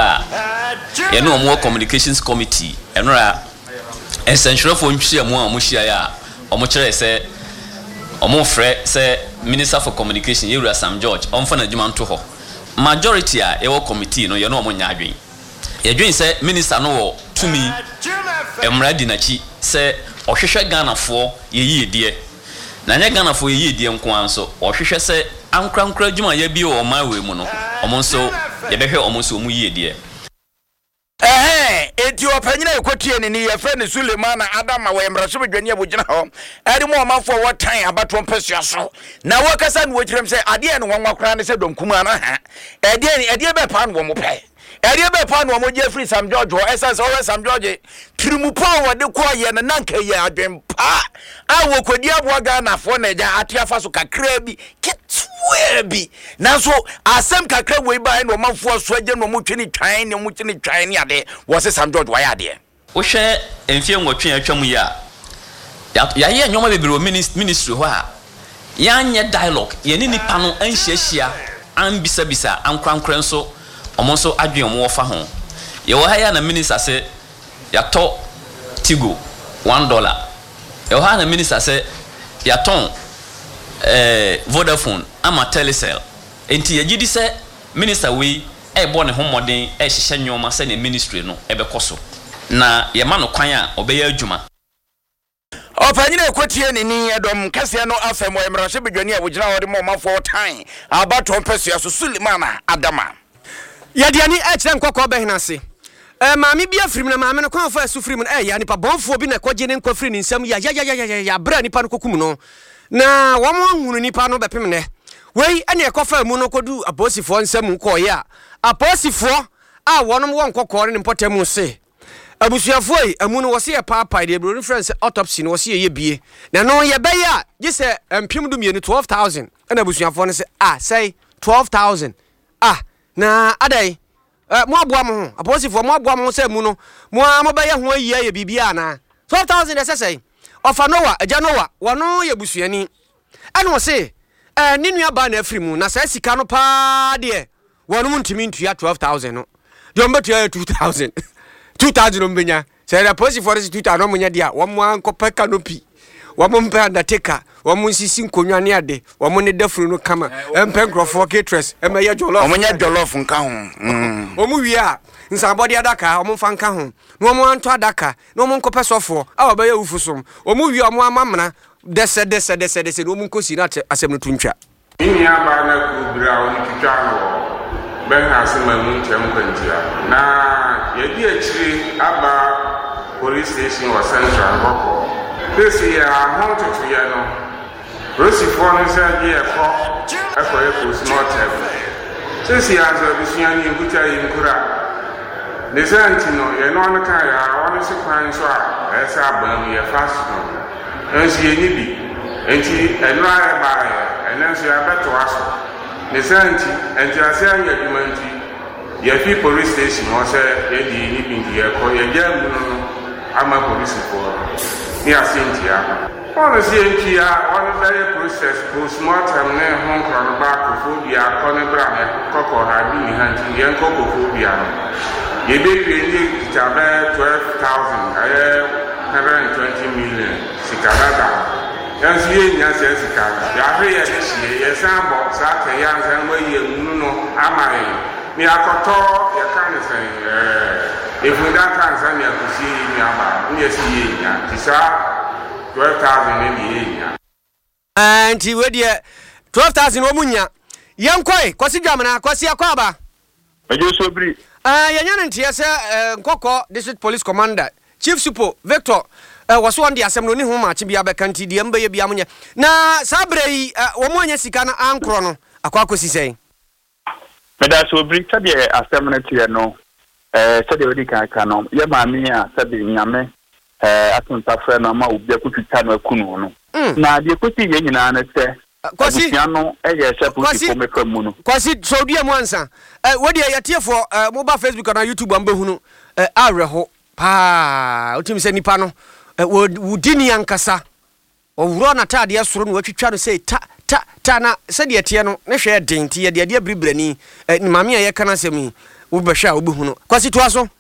you know more communications committee and essential for nhia mo amohia ya omo kire se omo frɛ se minister for communication Yewura Sam George omfa na djuma nto ho majority a ewo committee no ye no omo nya adwen ye dwen se minister no wo tumi emra di nachi se ohwehwe Ghana fo ye yie na nya Ghana fo ye yie nko anso ohwehwe se ankrankra djuma ya bi o ma we mu no omo nso ye behwe omo so omu yie enti opanyina ekotie ni ye friend Suleiman Adama we mraso bedwani abogina ho ade mo amafo wotan abato mpesua so na wakasa no wokirem se ade ne wonwa kra ne se domkuma na ha ade be pa no wo mo pe ade be pa no mo je free Sam George ho essence o Sam George tirimupo wode ko ye na nanka ye adwempa awo kodi aboa ga na fo na ja atiafa so kakra bi ketwe nanso asem kakra we ba no manfo so agye no mo twini twan ne mo twini twan ne ade wo se Sam George wa ya ade wo hwe emfie nwotwe atwam ya ye nyoma bebiro ministry ho a ya nye dialogue ye ni nipa no anhyiahia ambisa ankrankran nso omo nso adwen omo fa ho ye wo ha ya na minister se ya to Tigo $1 ye wo ha na minister se ya ton Vodafone ama Telecel enti ye gidi se minister we bo ne homoden hyehyɛ nyoma se ne ministry no bekoso na ye ma no kwan a obeya adwuma opanyina ekotie ni edom kase no afem o emrahye bedwani abogina wode mo mafo tan abato mpesua so Suleiman Adama yadiani ekire nkokọ behinase maami bia firim na maami no kwan fa su firim ya nipa bonfo bi na koje ne nkwa firi ni nsam ya bra nipa no kokum no na wo mo hunu nipa no bepem ne wei ene ekofa mu no kodu aposifo nsam ko ya aposifo a wonom won kokore ne mpotemu se abusuafo yi amu no wose ye papa de bro reference autopsy no wose ye bie na no ye beya gise empim du mienu 12000 na abusuafo no se say 12000 na adai mo aboa mo ho aposifo mo aboa mo se mu no mo beya ho ayi ye bibia na 12000 de sesei ofa Noah aja Noah wono ye busuani ana wose ni nua ba na afrimu na sa sika no pa de wono ntimi ntua 12000 no de ombetua 2000 mbenya say the police for 2000 no munya dia wo mo ankopa canopy wo mo mpa undertaker wo mo nsisi nkonwa ne ade wo mo ne dafuru no kama empe nkrofo caterers emeye jollof wo mo nya jollof nka ho wo mo wi a nsabodi adaka wo mo fa nka ho no mo anto adaka no mo nkopa sofo a wo beye wufusom wo mo wi o mo amamna dese no mo nkosi na asem no tuntwa ini aba na kubira woni twitwa no ben hasema mu ntem kwantia na yedi achiri aba police station wa Central Boko this year how to ya no Rosi for no say ye ko small table this year as bisuani nkuta yinkura ne santino ye no no kan ya woni se kwan so a esa abam ye fast no ensi ye ni bi enti enra ya ba ye enenso ya beto aso ne santi enti ase anya dumanti ye fi police station o se ye di ni binti ye ko ye jamu no ama police for ni asenti ya ono si enti ya ono very process postmortem ne hon kron ba ko phobia ko ne bra me kokko ha bi ni hanti ye kokko phobia no ye be ni tabe 12000 aye 120 million sikalada yansi ye nya se sikala ya hwe ye shi ye sambo sa ke ya nsan wa ye nunu no amare mi akoto ye kan se efunda kan san ya kusi ni aba ni esi ye nya tisa 12000 ni ye nya anti we de 12000 wo munya yenkoi kwasi dwamna kwasi akwaba ejo sobri yanya ntie se nkoko district police commander chief supo Victor waso on di asem no ni ho ma chi bia be kanti di mba ye bia munya na sabrei wo mo anya sika na ankro no akwakosi sei meda sobri tabi asem na tie no sede odi kan no ye ma mi a sabi nyame atunta fra na ma obi akutita no akunu no na de koti ye nyina na se kwasi no eye seputi ko mekra mu no kwasi so dua mu ansa wodi ya tiefo mo ba Facebook na YouTube amba hunu areho pa utimi se nipa no wudini ankasa owuro na taade asoro no watwitwa no sei ta na se de tie no ne hwe den tie de bribrani ni mame ye kana semi wo behwa wo behu no kwasi to aso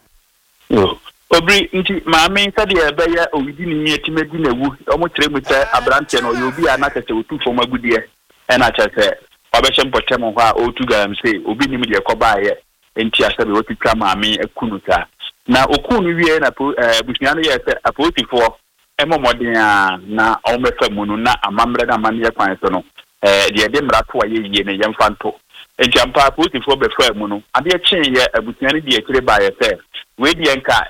obri nti mame se de be ya owidini ni atimedi na wu omo kire mu se abrante no yobi ana kete otufo magudie na kete obehye mpotem ho a otu gam sei obi nim de koba ye enti asabe watwitwa mame akunuta na okunu wie na busuano ye se apotifo emomodin a na omefa munu na amamre na mane kwan so no de mrato aye yie ne yemfanto ejampa apotifo befa munu ade chin ye abusuano de akire ba ye se we di enka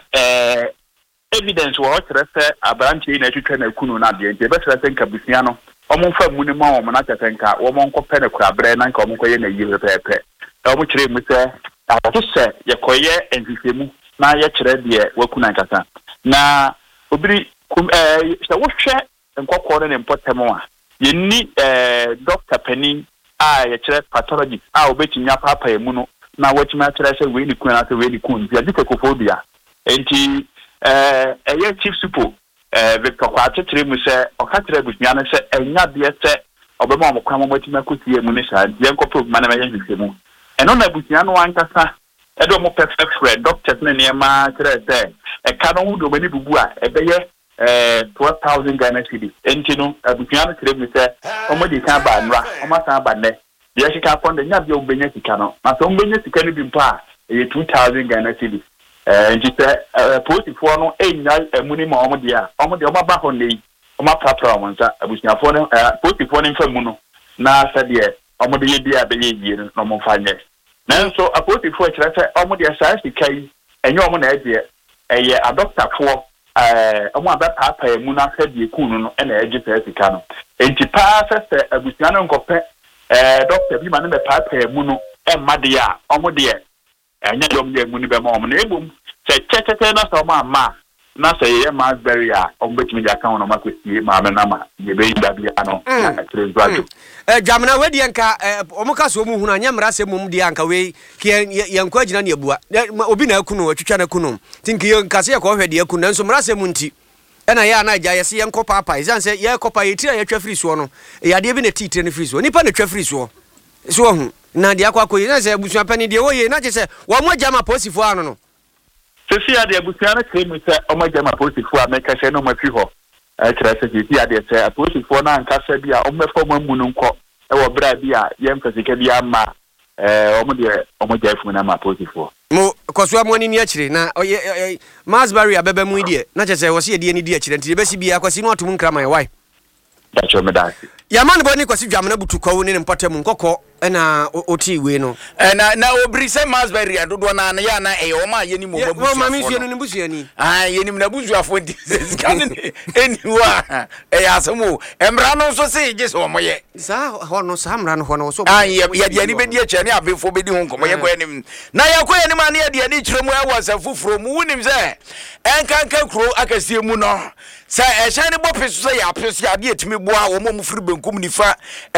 evidence wo hotre se abranche na twetwa na kunu na de nti be se nka busia no omo fa mu ni ma omo na tete nka wo mo nkɔ pɛ ne kura bre na nka omo kɔ ye na yi pepe omo kyerɛ mu se ato se ye kɔye enfifemu na ye kyerɛ de wakuna nkasa na obiri se wo hwɛ nkɔkɔ ne mpotem a ye ni doctor Penny ye kyerɛ pathologist obetinya papa emu no na watchima kyerɛ se we ni kun na se we ni kun bia dikophobia enti eye chief supo Victor Kwate kyerɛ mu se ɔka busia no se enya de se obema mo kwama matima kosie mu ne sa ye nkɔpɔ ma na me yɛ mu eno na busia no ankasa edo mo perfect doctors ne ne ma kyerɛ se ka no hu do mani bubu a ebeye 12,000 Ghana cedis enti no busia no kyerɛ mu se omo di kan ba nra omo san ba ne de sika konde nya bia obenya sika no na so obenya sika no bi mpa e 2,000 Ghana cedis enti se positifo no enya amuni ma omo de omo ba ho nei omo prapra omo nsa abusiafo no positifo no mfa mu no na sade omo de ye bia be ye yie no omo fa nye nanso positifo kyerɛ se omo de sa sika yi enye omo na ede eye adoctafo omo aba papa mu na sade kunu no na eje sika no enti pa se abusia no nkɔpɛ doctor bi ma ne papa mu no made a omo de enya dom de mu ni be ma omo na ebom se cheche na so ma na se ye Masbury a omo betimi ja kan no makosie ma me na ma ye be da bia no na kire zuado jamna we de nka omo ka so mu hunu anya mra se mum de anka we ye nkwa gina ne abua obi na akunu atwitwa na akunu tinki ye nka se ye ko hwe de akunu nso mra se mu nti ena ya na ja ye se ye nkɔ papa izan se ye kɔpa ye tira ye twa free so no ya de bi na titire ne free so nipa na twa free so hu na de akwa koyi na se abusua pani de wo ye na je se wo mo jama posifo ano no se ya de abusua na kire mu se o mo jama posifo a meka se no mafi ho kira se ji ya de se posifo na nka se bi a o mefo mamu no nkɔ e wo bra bi a ye mfasika bi ama o mo jafu na ma posifo mo kosua mo ni akire na Masbury abebe mu die na je se wo se die ni die akire nti be si bia kwasi no atum nkra man why da cho me da ya man bo ni kwasi dwamna butukwa ni mpatam nkɔkɔ na oti we no na obri se Masbury adodo na ya na o ma ye ni mo babu wo ma mi fie no ni busu ani ye ni na busu afo di sika ni eniwa ya asemu emra no so se je so mo ye sa ho no sa mra no ho no so ya dia ni be di acha ni abefo be di ho nkomo ye ko enim na ya ko enim na ya dia ni kyerɛ mu ya wasa fufuro mu wunim se enkanka kuro akasie mu no sa ehya ni bo peso se ya peso ya de etimi boa wo mo firi benkum nifa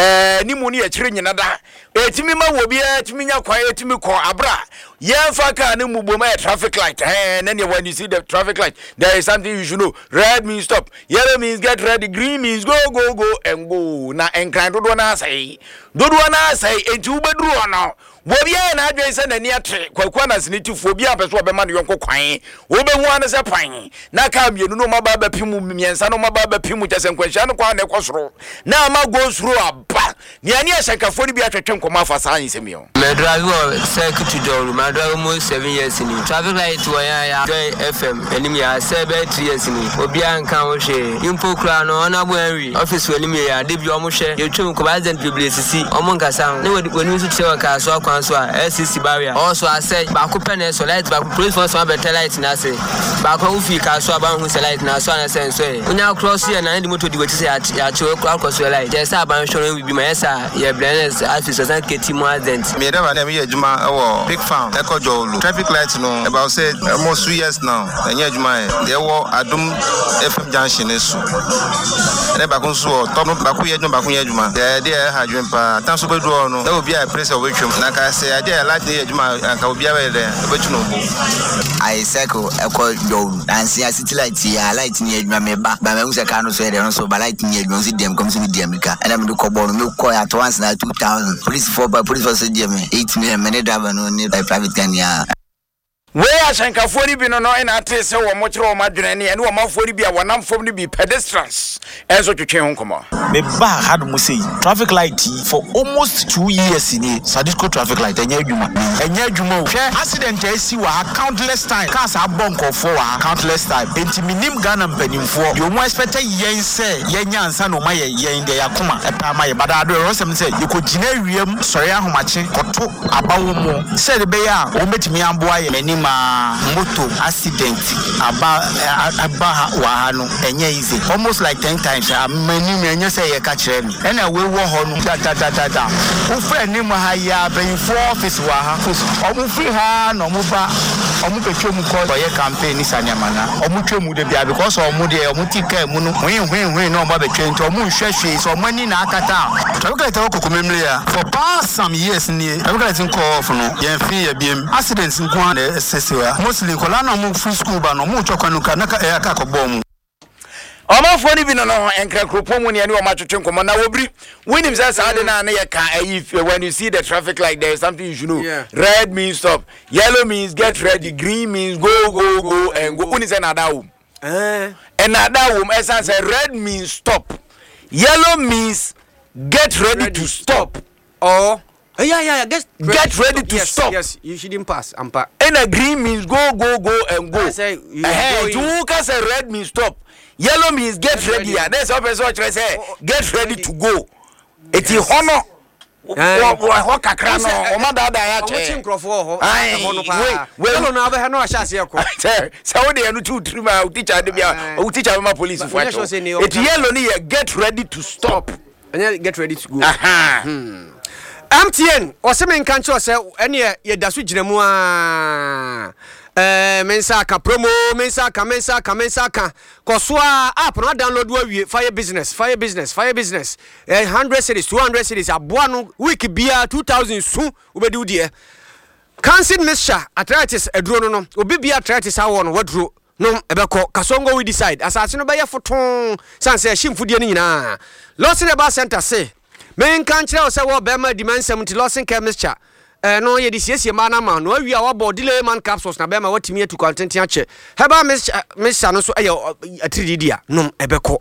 ni mu ni ya kyerɛ nyina da etimi ma wo bia etimi nya kwa etimi ko abra ye fa ka ne mu boma traffic light then when you see the traffic light there is something you should know. Red means stop, yellow means get ready, green means go and go na enkran dodo na say entu bedru ono wo bia na adwen se na ni atre kwakwa na siniti fo bia peso obema ne yonko kwan wo be hu an se pan na ka mienu no maba ba pimu miensa no maba ba pimu tese nkwanhia no kwa na ekosoro na ma go suru aba ni ani asekafo ni bia twetwe nkoma afa sa yin semio me drive circuit to door my drive almost 7 years in traffic light wo ya FM enim ya 3 years in obi an kan wo hwe impo kra no na bo anwi office enim ya de bi o mo hwe ye twem ko bazent publicity o mo nkasa ne woni su tse wa ka so so SCC barrier also I said ba ko pene so light ba police force one better light na say ba ko ufi ka so ba hu se light na so na sense so unya cross here na ndi moto di wechi say ya chewe cross light there say ban show we be my yesa ye blenders officer san keti mo agent me da ba na me ye juma e big farm e ko jolu traffic light no about say almost 2 years now enye juma e wo adum FM junction esu e ba ko so top no ba ko ye juma de ha dwen pa tan so bedu no na obi a press we twem na ka say ade light dey juma anka obi a we dey e betu no bo I cycle e ko jolu and see city light ya light ni juma me ba me use ka no so dey no so ba light ni juma si dem come si dem ka and me do ko bo no me ko at once na 2000 police for say dem 8 million me driver no need by private car ya we asankafo ni bi no na ate se wo mo kire wo madwene ne wo mafo ni bi a wonam fom ni bi pedestrians enso twetwe ho komo me ba had mo say traffic light for almost 2 years in Sadisco traffic light enye adwuma o accident esi wa countless time cars abonko for wa countless time enti minim Ghana mpanimfo yo mo expect yen say yen ansa no ma yen de yakoma e pa ma ye bada do ro sem say you ko gina wiem sori ahomache koto abawo mo say de be ya o metimi amboa ye manim ma moto accident aba wa no enye easy almost like 10 times many enye say ye ka kire me and we wo ho no da wo friend ni ma ha ya ben for office wa ha omu free ha no mu ba omu betwe mu ko ye campaign ni sanyama na omu twemu de bia because omu de omu tika mu no hwen no ba betwe nti omu hwehwe so omu ani na akata traffic light wo kokomemle ya for past some years ni traffic light nko off no ye fi ya biem accidents nko na sesewa mostly kola na mu free school ba no mu chokwa nuka na ka ko bom Omafo ni bi no enkra kropo mu ne ani o matwetwe nkomo na wobri winim say say na ye ka when you see the traffic light there is something you should know. Red means stop, yellow means get ready, green means go and go. Uni say na da wo another wo essence say red means stop, yellow means get ready to stop, or get ready to stop. Yes, you shouldn't pass. Ampa. And a green means go and go. You can say red means stop. Yellow means get ready. That's what I say. Get ready to go. It's a honor. Get ready to stop. Get ready to go. MTN oseme nkancho se ene ye daso giremu a mensa ka promo mensa ka koso app no download wa fire business 100 cities 200 cities aboa no week bia 2000 su obedi die cancel mixture arthritis eduro no obi bia arthritis awo no waduro no ebeko kasongo we decide asase no be ye foton sanse himfudie ni nyina lost the bar center say men kan kire o se wo be ma dimansam ti lost chemistry no ye disiesie ma na ma no awia wa body delay man capsules na be ma watimi atu content ache heba mixture no so eye 3D dia no ebeko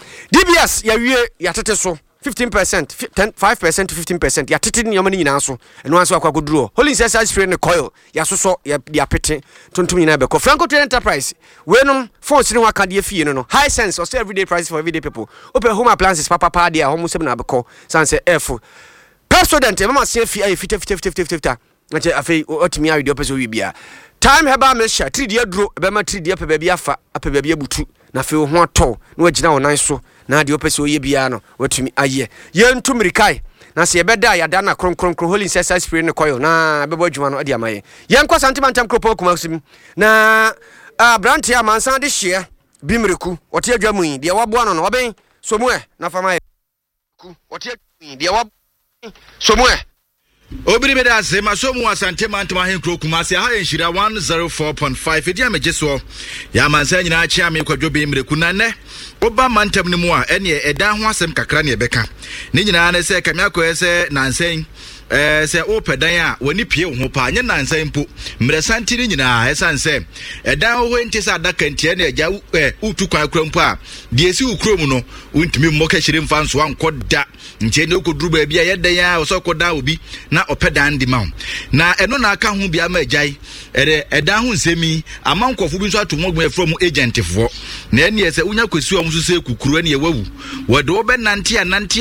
DBS ya wie ya tete so 15% 5% to 15% ya tete ni yomani nyina so eno anso akwa goduro holy sense spray ne coil ya so ya pete tontum nyina beko Franco Trade Enterprise we no phones ni waka de fie no high sense or everyday prices for everyday people open home appliances papa dia homo sem na beko sanse f Pepsodent mama se fie fita nche afei otimi awe de opeso wi bia time heba mesha 3D aduro be ma 3D ape bia afa ape bia butu na afei ho ato na wagina wonan so na de opeso ye bia no watumi aye ye ntumrikai na se yebeda ya dana kron holy sense spray ne koyo na bebo adwuma no ade amaye ye nkwa santimantam kropo kumasim na brand ya mansan de hye bimreku ote adwamu yi de waboa no waben somue na fama ku ote de wab somue Obiri meda se masomu asante mantuma henkro kumase ha enhira 104.5 edi amejeso ya mansa nyina achi ame kwadwo be mreku nanne oba mantam ne mu a ene eda ho asem kakra ne ebeka ne nyina na se kamiako ese nansen se opedan a woni pie ho pa anye nansen mpo mresanti ne nyina esanse eda ho ntisa adaka ntie ne agya utu kwan kura mpo a de esi ukrom no untimi mmoka hire mfa nso ankoda ntie ne okoduru ba bia yedan a osokoda obi na opedan di ma na eno na aka ho bia ma agyan eda ho nsemi amankofo bi nso atomogbe from agent fo na ene ese unya kwesi om so se kukuru ene wawu wode obe nantia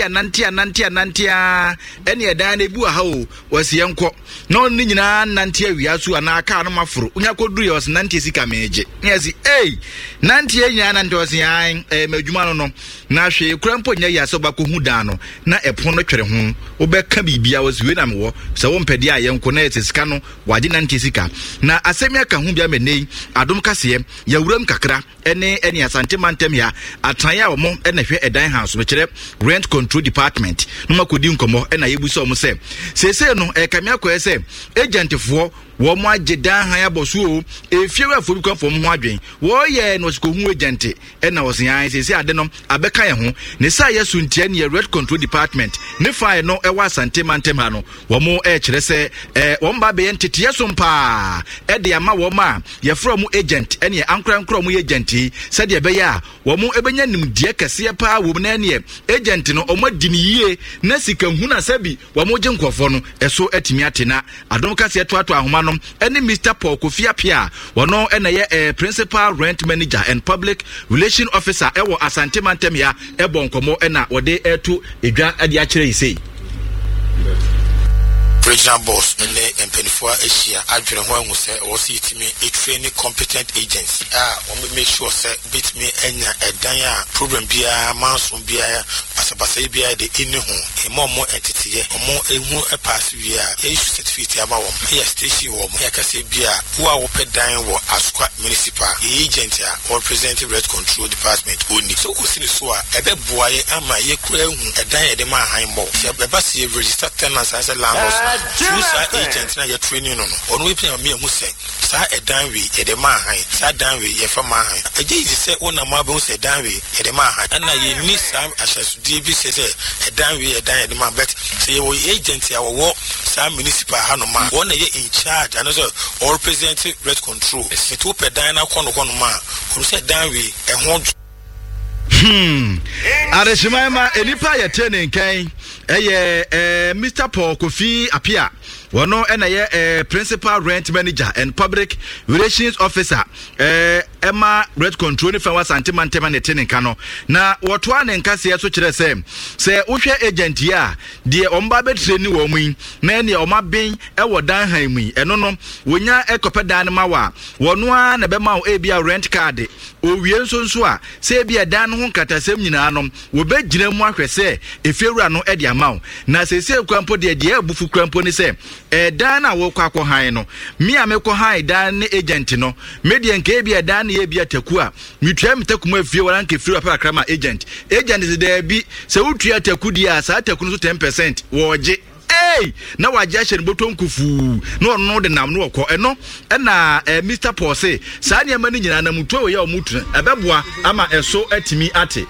ene eda na ebu aha o wasi enko no ni nyina nantia wiasu ana aka no maforo unya koduru ye wasi nantia sika meje yesi nantia nyina nantia wasi yan madwuma no na hwe kurampo nya ya so bako hu da no na epon no twere ho obeka bibia wasi we na mewo se wo mpede a yenko na sika no wade nantia sika na asemi aka hu bia menei adom kase ya wuram kakra ene asante mantem ya atan ya omo ene hwe edan house be kire rent control department no makodi nkomo ena yebuso omo se no kamia ko ese agent fo wo mo agedan han aboso efiewe afo bi kwa fo mo adwen wo ye no siko hu agent ena wo sian se ade no abeka ye ho ne sa ye suntie ne red control department ne fa no e wa asante mantem ha no wo mo kire se wo mba be entity yeso mpa e de ama wo ma ye from mu agent ene ankra mu agent se de be ya wo mo ebenya nimdie kase pa wo na ne agent no o madini yie na sika hu na sabi wo mo je nkofo no eso atimi atena adom kase to ahoma no ene Mr. Paul Kofiapia wono ene ye principal rent manager and public relation officer ewo Asante Mantem ya ebonkomo ena wode etu edwa ade akire yisei regional boss and Penifua Asia, Adrian Wang was also a training competent agents. Make sure beat me any a daya program be a mouse be a Pasabasa be the in a more entity, or more a pass via a certificate about a station or Yakase Bia, who are open dying war as squad municipal agent or presenting red control department only. So, Kusinisoa, a bed boy, and my year a daya the Mahaimbo. The bus registered tenants as a landlord. Choose agent na your training on we pay me who say sa a danwe e de man han sa danwe ye fa man han eje say wona ma be say danwe e de man han na ye ni sam asasudi bi say e danwe e dan e de man bet say we agent ya wo sa municipal ha no ma wona ye in charge and so all representing red control it to pe dan na kono ma who say danwe e ho Areshimama enipa ye training kan Mr. Paul Kofi Apia Wano ena principal rent manager and public relations officer Emma red control ni fa santimantema ne training kano na wotwa ne nkase so kire se wohwe agent ya de omba be training wo mu na ne omaben wo dan han mu eno no wonya ekope dan ma wa wono a na be ma wo ebia rent card owie nso a se bia dan ho nkatasem nyina no wo be gina mu ahwese efewura no e de amaw na se kwampo de abufu kwampo ni se dan na wo kwakọ han no mi a mekọ han dan ne agent no media nke bia dan ne bia taku a mitwa mtakuma afie wala nke firi apa krama agent is there bi se wotua taku dia sa taku no 10% wo je na waje hye boton kufu no de nam no kọ eno na Mr. Paul say sa ne mani nyina na mutuo ye o mutu ebeboa ama eso atimi ate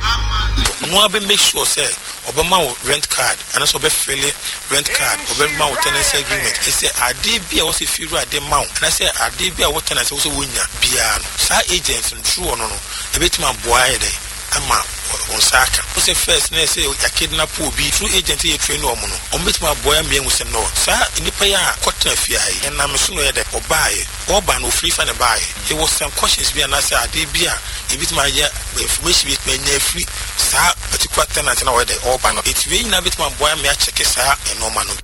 no have make sure say Obama rent card and also be fill rent card Obama tenancy agreement he say ade bia wo se firu ade ma and I say ade bia wo tenancy wo so wonya bia no sa agents true no ebetima boa ye dey ama on saka wo se first na say ya kidnap obi true agent ye train no no obetima boa me hu se no sa nipa ya kwata afia yi na me so no ye dey obaye oba no free fan buy it was some questions bia na say ade bia ebetima ya information bit me nya free sa particular tenant na we dey oba no it we na ebetima boa me a check sa normal no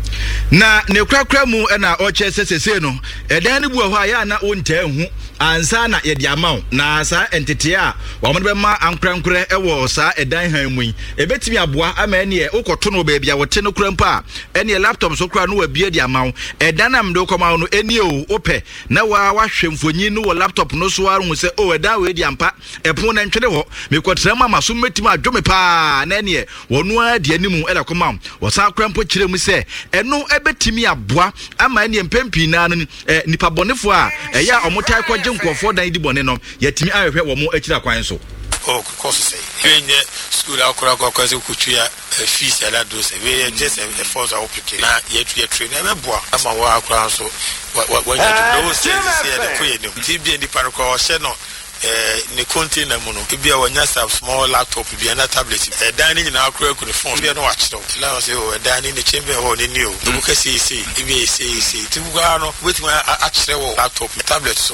na ne kwakra mu na oche sesese no edan ne bu ho aya na onta hu ansa na ye dia maw na sa entity a wo mo be ma ankrankure ewo sa edan han mu ebetimi aboa ama ne ukoto no ba bia wote no krampa ene laptop so kra no wa bia dia maw edan am do koma no eni o ope na wa hwemfonyi no wo laptop no so aru se o edan we dia mpa epon na ntwede ho mekotra ma so metimi adwome pa na ne wono a dia nimu ele koma wo sa krampo kire mu se eno ebetimi aboa ama ne mpempi na no nipa bonefo a eya omotai kwaje nkofo dan di bone no yatimi ahwehwe wo mo akira kwan so course say yenye school akora kwa se kutua fees ala do se we just a force application na yetu train na boa ama wa akora so wa ya do se the koye no tibia ndi parko she no ne container mu no bia wanya small laptop bia na tablet dan ni na akora ku ne phone bia no watch no la say o dan ni chamber ho ni ni o bu ka see bia see tibuga no wetin a kire wo laptop tablet so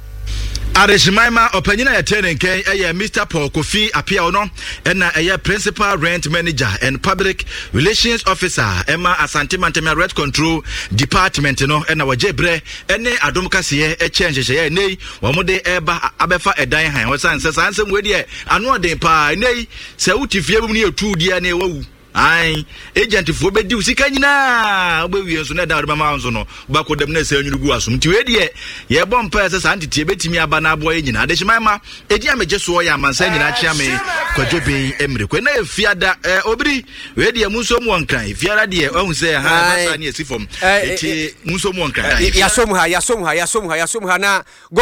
Areshimama opanyina ya training kan Mr. Paul Kofi Apia no na principal rent manager and public relations officer Emma Asante Mantema red control department no na wajebre ene adom kase change ye nei wo mode eba abefa edan han wasan sansem we de anu oden pa nei se utifie bu ne etu dia na ewu ai agent fo be di usika nyina obewie nso na da ma nso no ba ko dem na se anyurugu asum ti we de ye bom pa se santiti ebetimi aba na abo ye nyina adeshimama edi ameje so ya mansa nyina chia me kwadwoben emre ko na efiada obiri we de munso mu onkran efiara de ohun se ha masa ni esifom eti munso mu onkran yasom ha na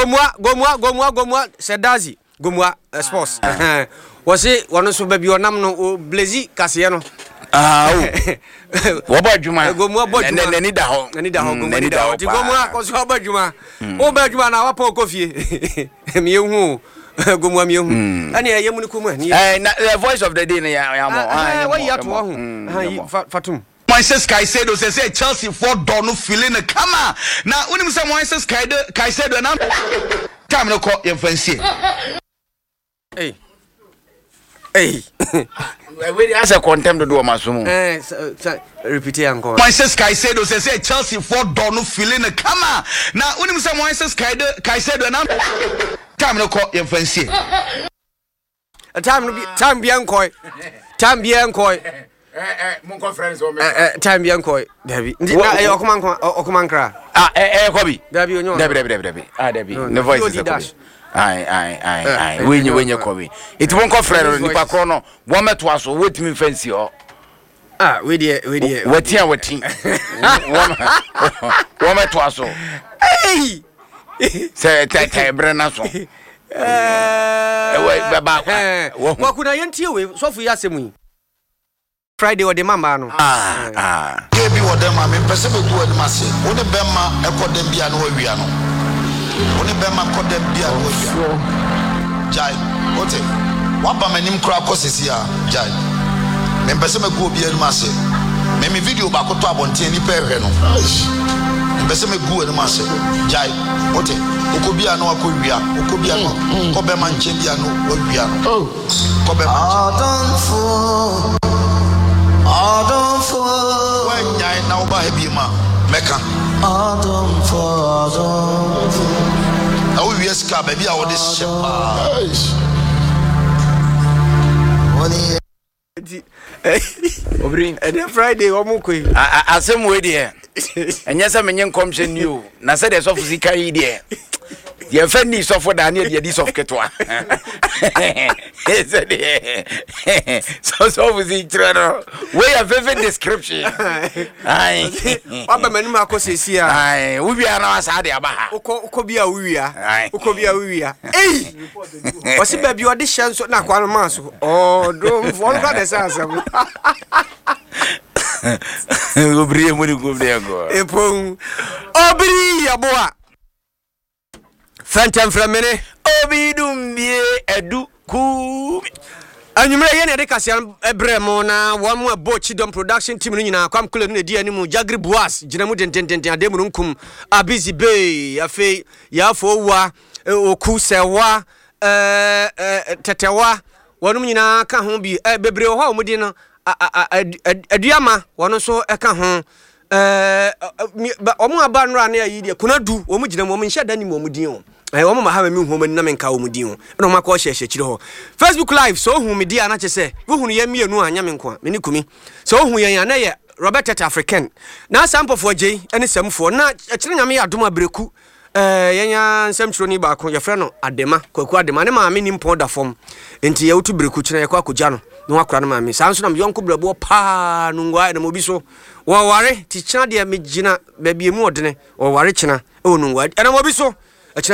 gomwa sedazi gomwa sports wasi wano so baby onam no blazy kase no wo ba djuma gomwa bo djuma nani da ho ti gomwa ko so ba djuma o ba djuma na wa pa okofie mi ehu gomwa mi ehu ani yemu ni kumu ni na the voice of the day na ya mo wa ya to ho fatum Moises Caicedo say Chelsea for do no feeling kama na unim say Moises Caicedo na time no ko ye fancy Hey. We as a contempt do masumu. Repeat encore. Moises Caicedo say Chelsea for don't feeling a kama. Now unim say Moises Caicedo na time no call your fancy. Time bien koi. Time bien koi. Mon conference o me. Time bien koi. Dabi. Na okuman kra. Kobi. Dabi onyo. Dabi. Dabi. No voice is Kobi. Aye. When you Kobi. It won't conference nipa kro no. Wo meto aso wetimi fancy o. We there. Wetin. Wo meto aso. Hey. Say take brena so. Wa kuna yentie we so fu yasemu. Friday or the mama no. Baby or them ma me pese be do dem ase. Woni bema ekodem bia no awia no. Woni bema kodem bia no awia. Jai, ote. Wa ba manim kra kosisi a, Jai. Me pese me go bia dem ase. Me video ba ko to abonten ni pehwe no. Mbese me gu enu ase jai ote okobia no akowia okobia no ko be man chembia no wawia no ko be Adam for when jai na oba hebi ma meka Adam for na we ska baby a wo de Obrin and Friday omukwe asem we de enye se menye nkomhye ni o na se de so fuzika yi de ye fa ni so for Daniel de dis of ketwa so fuzika no we have vivid description ai aba manu akosesi a ai we bia na asa de aba ha ukobia wiwia eh osi ba bi odi shanso na kwano maso dom for ka de sasam Obri mo go epon obri yaboa fantem framene obidum bie edu ku anyumre ye ne de kasia ebremo na wa mu abo chidom production team nyina kwam kule no di animu Jagri Boas gina mu dententen ademu nkum abizi bay afi ya fo wa oku sewa tetewa wonum nyina ka ho bi bebre ho omudi no aduama wono so eka ho omu aba nra na yi de kunadu omu gina mu nhya dani mu omudi o omu mahama mi hu na menka omudi o no makọ hye kire ho Facebook live so hu medi ana chese wo hu ye mienu anya menko meni kumi so hu ye na ye Robert African na sampofo je ene samfo na kire nyame ya adom abreku yenya nsɛmtro ni ba ko ye frɛ no Adema kwaku Adema ne maame ni mpɔ da fom enti ye wotu breku kire ye kwa kogya no no akora no maame sanso na yonko brabo pa no ngwa na mobi so wo ware ti kina de me gina ba bi emu odene wo ware kina o no ngwa na mobi so